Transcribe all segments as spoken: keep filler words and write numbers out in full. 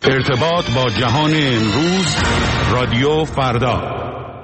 ارتباط با جهان امروز، رادیو فردا.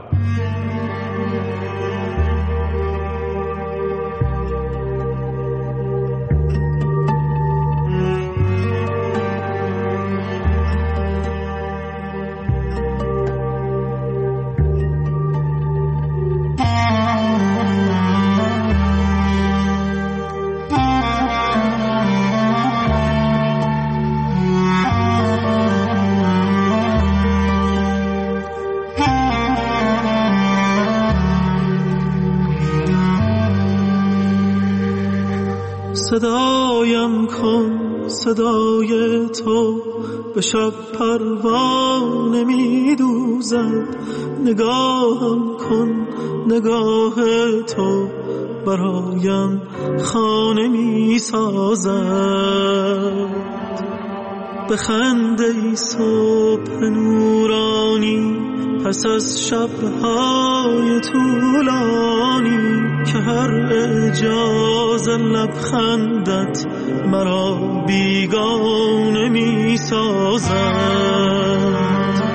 صدایم کن صدای تو به شب پروانه می دوزد، نگاهم کن نگاه تو برایم خانه می سازد. بخند ای صبح نورانی پس از شب‌های طولانی، که هر اعجاز لبخندت مرا بیگانه می سازد.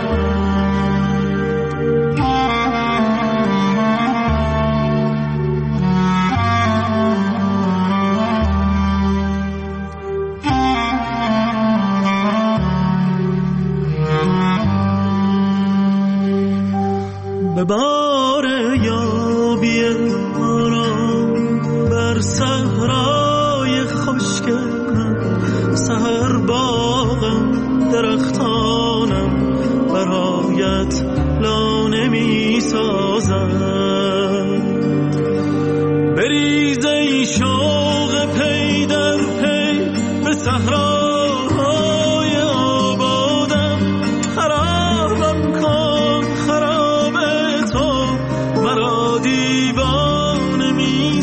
به بار یابی آرام بر صحرای خشک من، سحر باغم درختانم برایت لانه می سازد. بریز ای شوق پی در پی به صحراهای آبادم، خرابم کن خراب تو مرا دیوانه می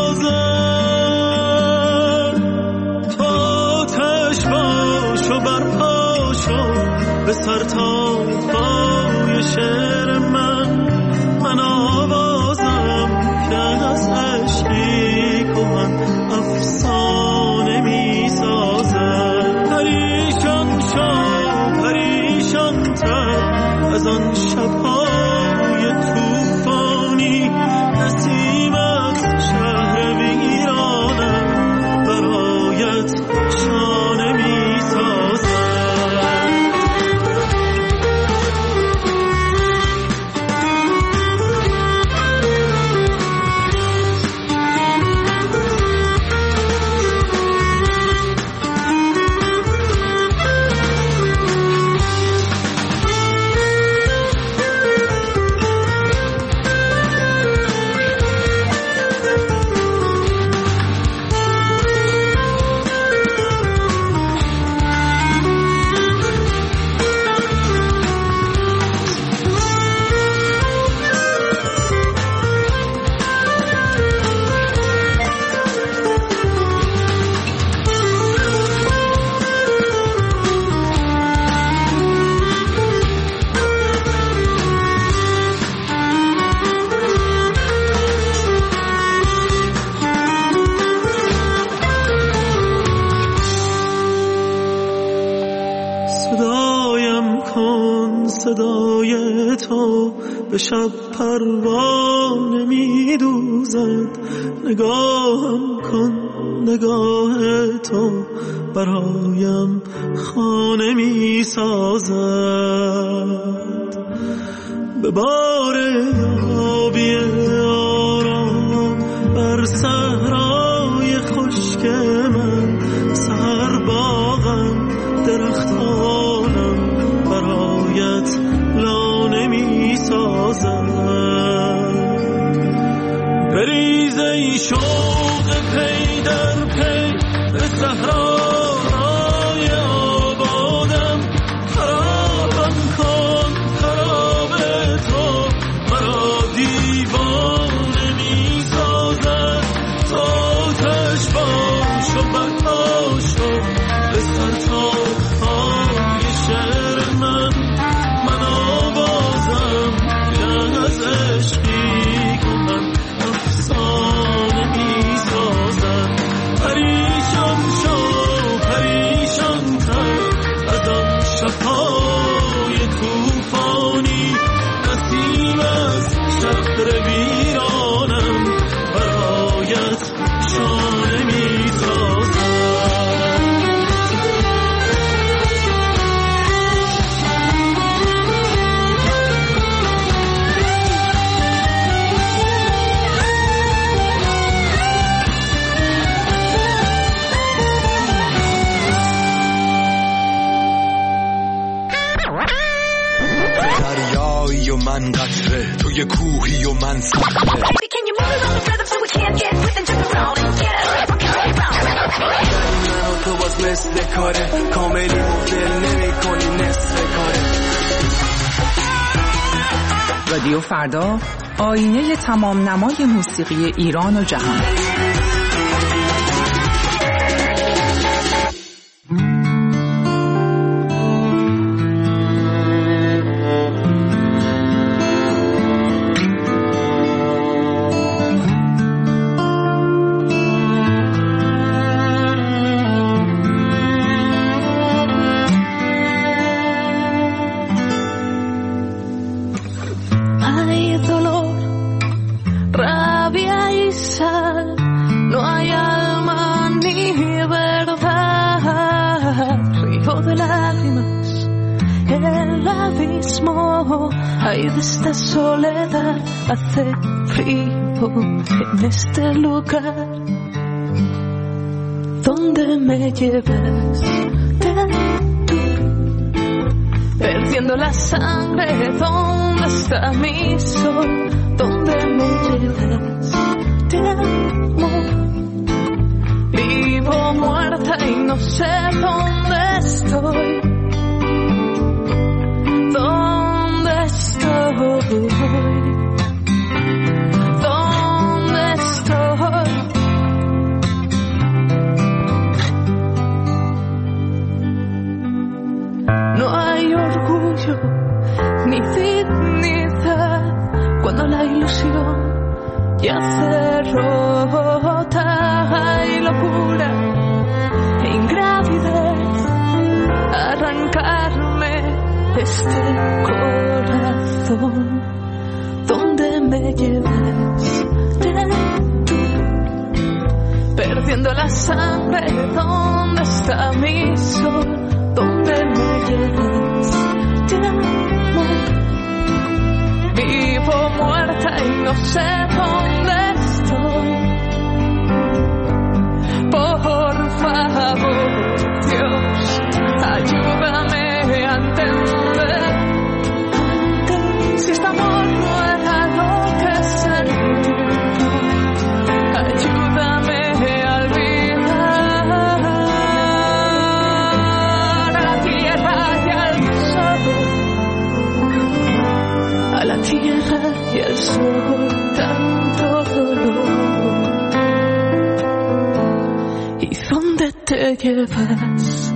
سازد. تو آتش باش و برپا شو به سر تا پای شعر من، من آوازم که از عشقی کهن افسانه می سازد. پریشان شو پریشان تر از آن شب‌های طوفانی، نسیمت شهر ویرانم برایت شانه می سازد. صدای تو به شب پروانه می دوزد، نگاهم کن نگاه تو برایم خانه می سازد. به بار یابی آرام بر صحرای خشک من، سحر باغم درختانم برایت لانه می سازد. بریز ای شوق پی در پی به صحراهای آبادم، خرابم کن خراب تو مرا من قطره، توی کوهی و من صخره. من و تو باز مثل کاره، کاملی مدل نمی کنی نصف کاره. رادیو فردا، آینه تمام نمای موسیقی ایران و جهان. Ay, de esta soledad hace frío en este lugar donde me llevas tú, perdiendo la sangre. ¿Dónde está mi sol? ¿Dónde me llevas? Te amo, vivo muerta y no sé dónde estoy. ¿Dónde estoy? ¿Dónde estoy? No hay orgullo ni dignidad cuando la ilusión ya se rota. Hay locura e ingravidez, arrancarme este corazón. ¿Dónde me llevas? Tú, perdiendo la sangre. ¿Dónde está mi sol? ¿Dónde me llevas? Te amo, vivo muerta y no sé dónde estoy. Por favor, Dios, ayúdame a entender si este amor no era lo que sentí. Ayúdame a olvidar a la tierra y al sol, a la tierra y al sol, tanto dolor. ¿Y dónde te llevas?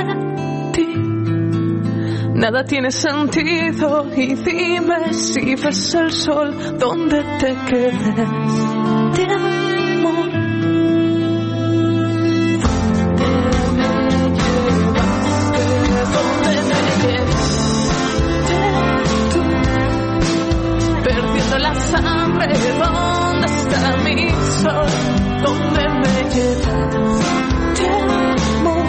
Nada tiene sentido y dime si ves el sol donde te quedes. Te amo. ¿Dónde me llevas? Tú, perdiendo la sangre. ¿Dónde está mi sol? ¿Dónde me llevas? Te amo.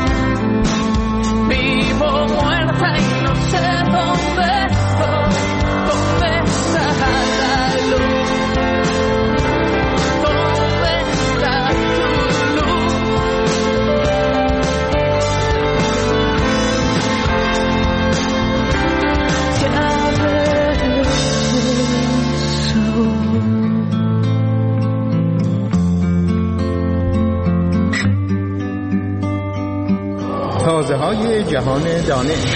Vivo muerta y no sé dónde estoy. ¿Dónde está la luz? ¿Dónde está tu luz? Ya regreso. تازه های جهان دانش.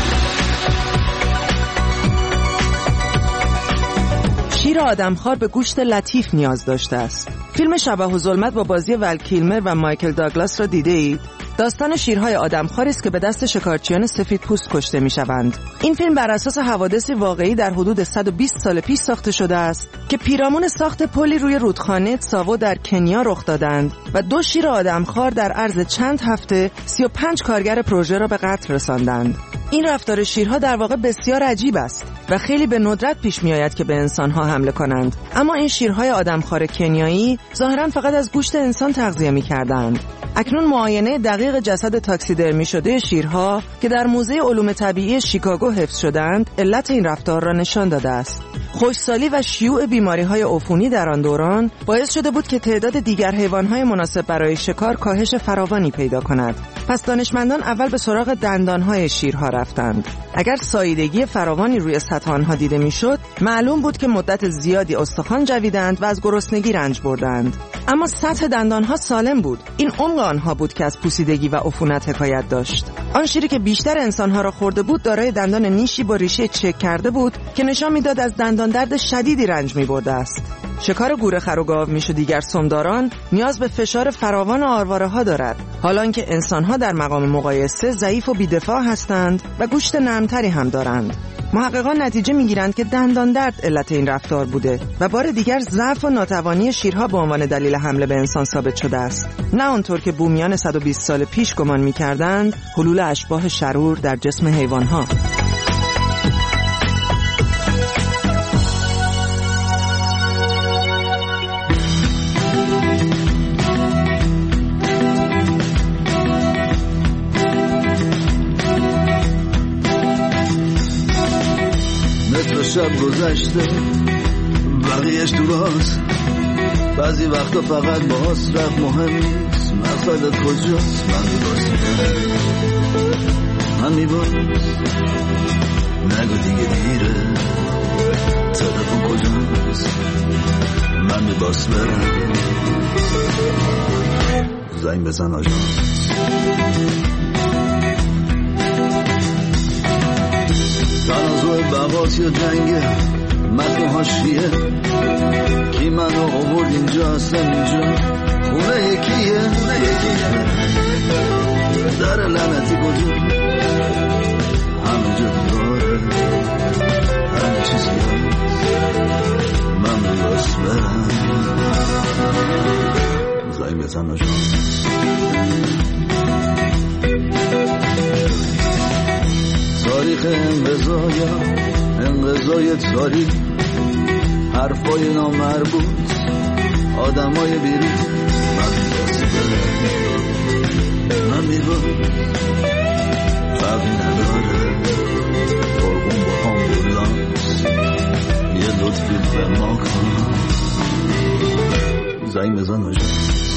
شیر آدمخوار به گوشت لطیف نیاز داشته است. فیلم شبح و ظلمت با بازی ول کیلمر و مایکل داگلاس را دیده اید؟ داستان شیرهای آدمخواری است که به دست شکارچیان سفیدپوست کشته می‌شوند. این فیلم بر اساس حوادثی واقعی در حدود صد و بیست سال پیش ساخته شده است که پیرامون ساخت پلی روی رودخانه تساوو در کنیا رخ دادند و دو شیر آدمخوار در عرض چند هفته سی و پنج کارگر پروژه را به قتل رساندند. این رفتار شیرها در واقع بسیار عجیب است و خیلی به ندرت پیش می آید که به انسانها حمله کنند. اما این شیرهای آدمخوار کنیایی ظاهراً فقط از گوشت انسان تغذیه می کردند. اکنون معاینه دقیق جسد تاکسیدرمی شده شیرها که در موزه علوم طبیعی شیکاگو حفظ شدند علت این رفتار را نشان داده است. خشکسالی و شیوع بیماری‌های عفونی در آن دوران باعث شده بود که تعداد دیگر حیوان‌های مناسب برای شکار کاهش فراوانی پیدا کند. پس دانشمندان اول به سراغ دندانهای شیرها رفتند. اگر ساییدگی فراوانی روی سطح آنها دیده میشد، معلوم بود که مدت زیادی استخوان جویدند و از گرسنگی رنج بردند. اما سطح دندانها سالم بود. این عمق آنها بود که از پوسیدگی و عفونت حکایت داشت. آن شیری که بیشتر انسانها را خورده بود دارای دندان نیشی با ریشه چک کرده بود که نشان میداد از دندان درد شدیدی رنج می‌برده است. شکار گورخر و گاومیش و دیگر سمداران نیاز به فشار فراوان آرواره‌ها دارد، حالان که انسان‌ها در مقام مقایسه ضعیف و بی‌دفاع هستند و گوشت نرم‌تری هم دارند. محققان نتیجه می‌گیرند که دندان درد علت این رفتار بوده و بار دیگر ضعف و ناتوانی شیرها به عنوان دلیل حمله به انسان ثابت شده است. نه آنطور که بومیان صد و بیست سال پیش گمان می‌کردند، حلول اشباح شرور در جسم حیوان‌ها. شب گذشته بقیهش تو راست، بعضی وقتا فقط باز رفت مهم نیست. مقصدت کجاست؟ من میباس من میباس نگو دیگه دیره. تلفن کجاست؟ من میباس برم زنگ بزن آژانس. تنازع بغات یا جنگه متن حاشیه، کی منو آورد اینجا اصلا اینجا خونه یکیه در لعنتی کجا همه جا دیواره همه چیز هست. من میباس برم زنگ بزن آژانس. تاریخ انقضایا انقضای تاریخ، حرفای نامربوط آدمای بیرون. من میباس برم من میباس فرقی نداره قربون با آمبولانس یه لطفی به ما کن زنگ بزن آژانس.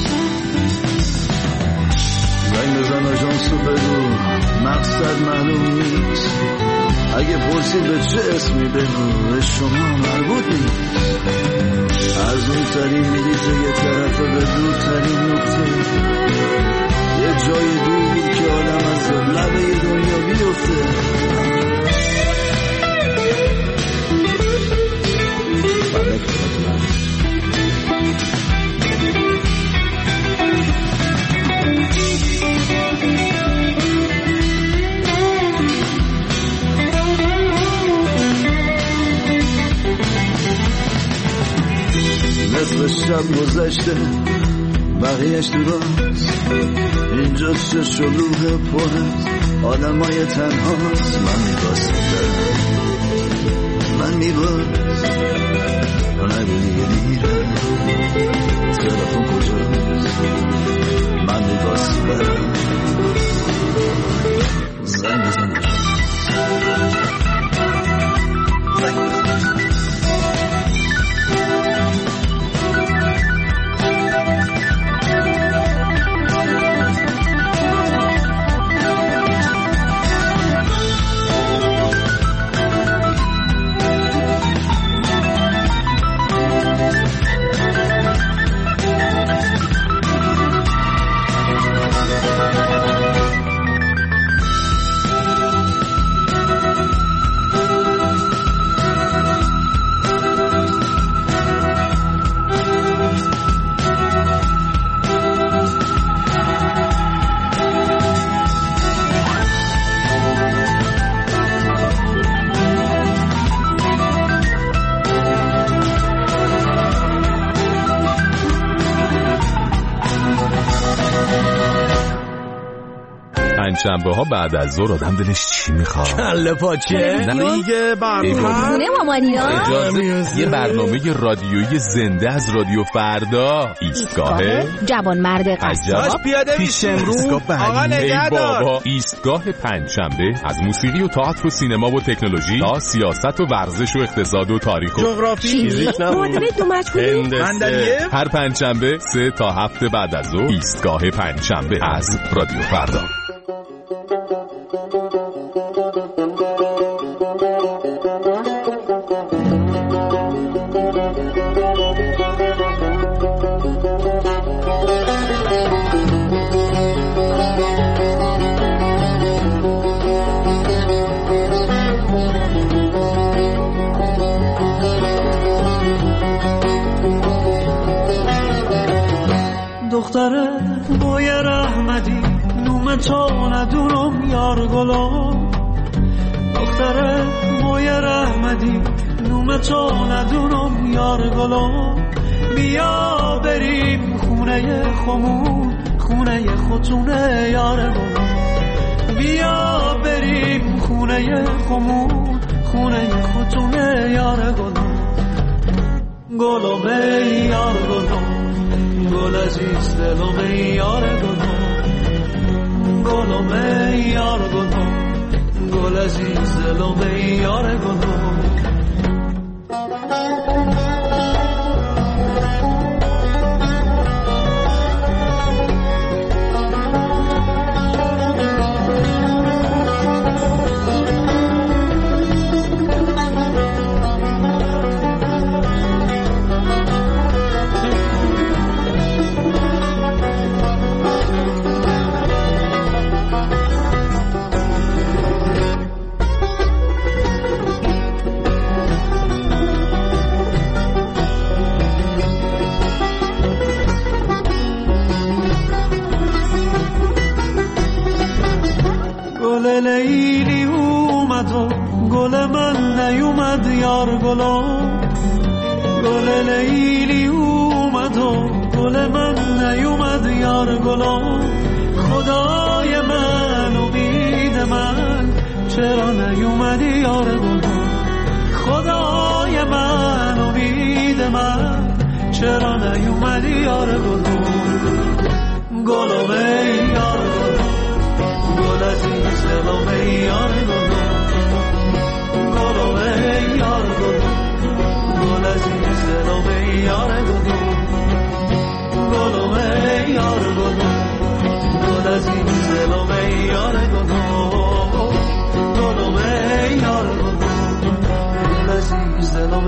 زنگ بزن آژانس رو بگو مقصد معلوم نیست. اگه پرسید به چه اسمی بگو به شما مربوط نیست. ارزون ترین میریزه یه طرف به دور ترین نقطه، یه جای دور که آدم از لبه دنیا بیفته. نصف شب گذشته بقیهش تو راست، اینجا چه شلوغ پرست آدمای تنهاست. من میباس من میباس نگو دیگه دیره. تلفن کجاست؟ من میباس برم زنگ بزن شنبه ها بعد از ظهر آدم دلش چی میخواد؟ کله پاچه دیگه برنامه مامانیا اجازه یه برنامه رادیویی زنده از رادیو فردا. ایستگاه جوان مرد قصاب پیش امروز آقا نگهدار. بابا ایستگاه پنجشنبه از موسیقی و تئاتر و سینما و تکنولوژی تا سیاست و ورزش و اقتصاد و تاریخ و جغرافی فیزیک معادله دو مجهولی. هر پنجشنبه سه تا هفت بعد از ظهر ایستگاه پنجشنبه از رادیو فردا. گلام دختر موی رحمدی نوم تو ندونم یار گلام بیا بریم خونه خمون خونه خودتونه یار گلام بیا بریم خونه خمون خونه خودتونه یار گلام گلام یار گلام گل عزیز دلم یار گلام گلام یار گلام گل عزیز دلم یار گلام لیلی اومد و گل من نیومد یار گلام گل لیلی اومد و گل من نیومد یار گلام خدای من امید من چرا نیومدی یار گلام خدای من امید من چرا نیومدی یار گلام گلام یار گلام گل عزیز دلم یار گلام گلام یار گلام گل عزیز دلم یار گلام گلام یار گلام گل عزیز دلم یار گلام گلام یار گلام گل عزیز دلم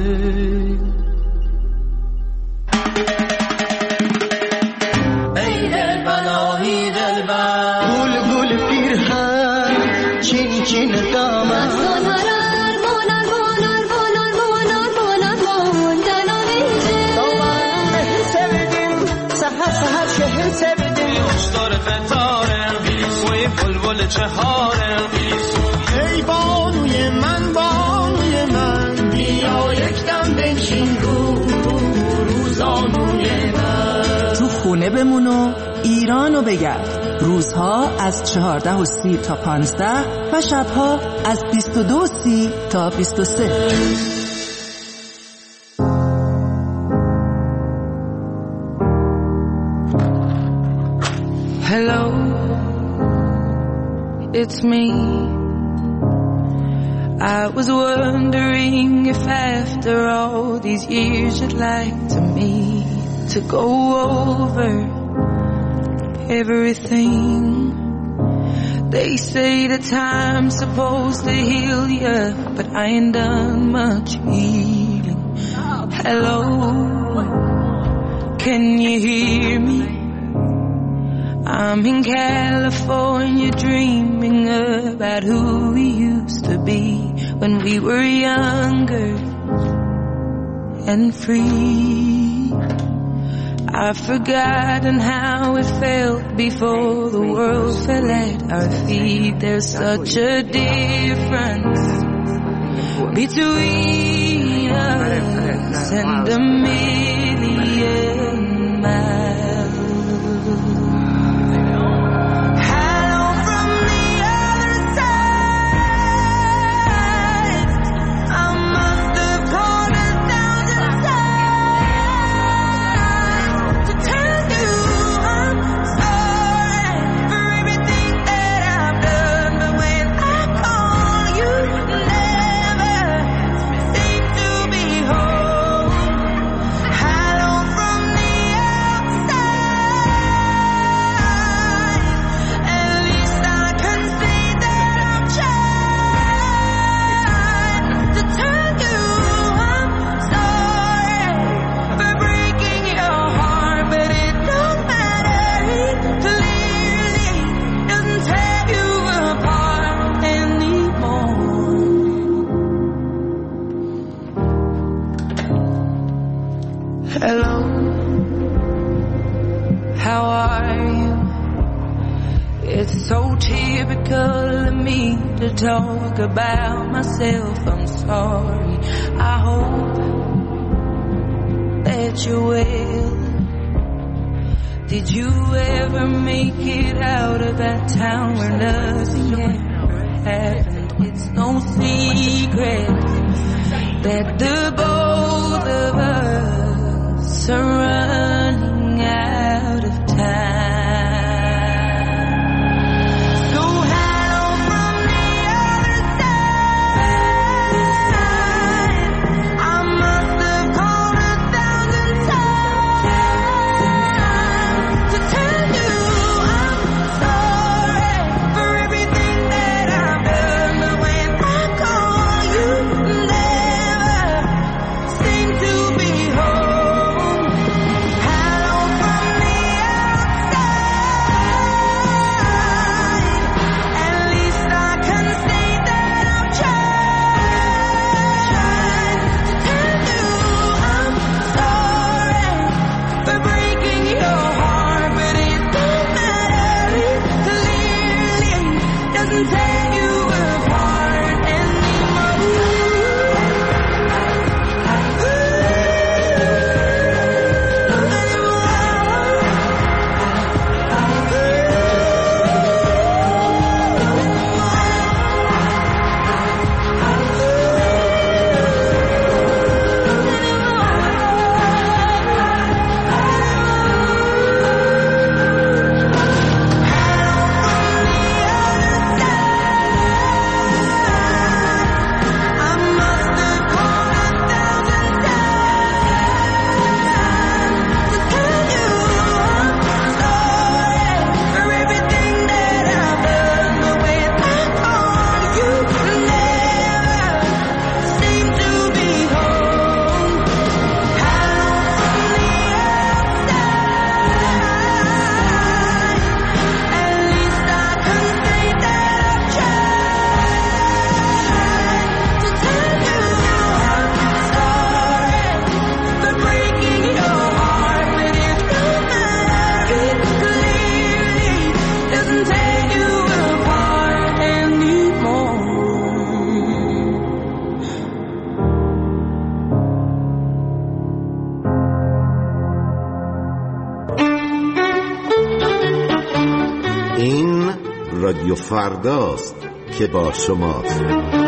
چهارم ای بانوی من بانوی من بیا یک دم بنشین رو روزانوی من تو خونه بمون و ایرانو بگرد. روزها از چهارده و سی تا پانزده و شبها از بیست و دو و سی تا بیست و سه. Hello, it's me. I was wondering if after all these years you'd like to me to go over everything. They say the time's supposed to heal ya, but I ain't done much healing. Hello, can you hear me? I'm in California dreaming about who we used to be when we were younger and free. I've forgotten how it felt before the world fell at our feet. There's such a difference between us and a million miles. me to talk about myself. I'm sorry. I hope that you're well. Did you ever make it out of that town where nothing ever happened? It's no secret that the both of us are running out of time. رادیو فرداست که با شماست.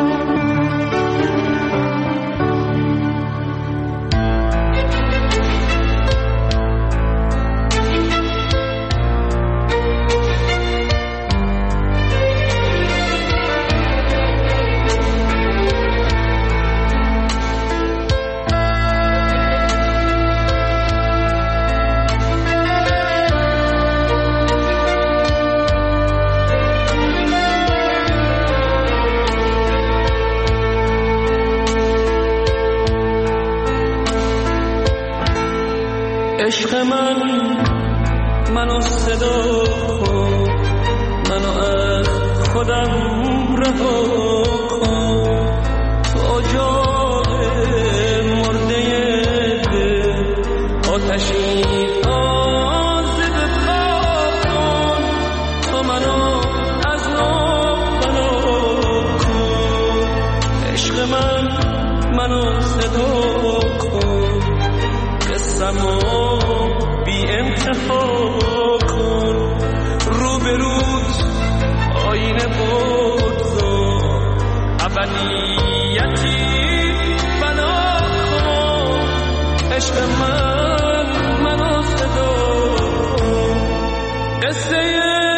عشق من منو صدا کن، منو از خودم رها کن، تو جای مرده دل آتشی عازق کن، تو منو از نو بنا کن. عشق من منو صدا کن، قصه‌مو بی انتها کن، رو به روز آینه بگذار، ابدیتی بنا کن. عشق من منو صدا کن، قصه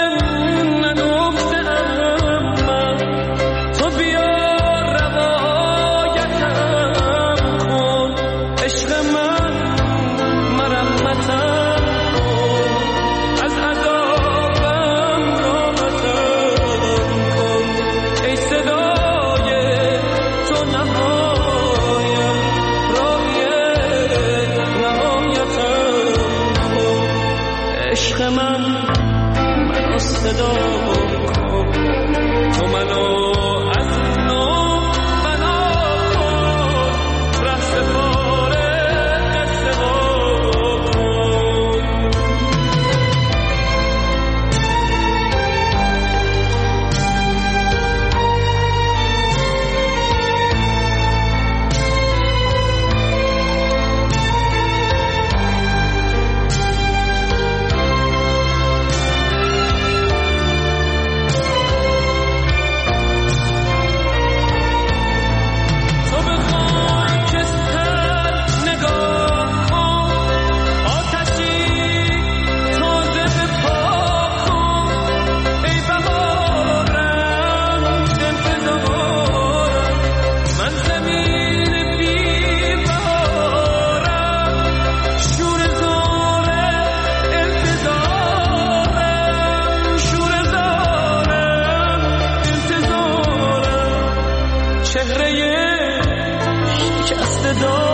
نگفته‌ام من، تو بیا روایتم کن. عشق من مرمتم کن، از عذابم راحتم کن. ای صدای تو نهایم، راهی نهایتم کن. عشق من چهره شکسته دار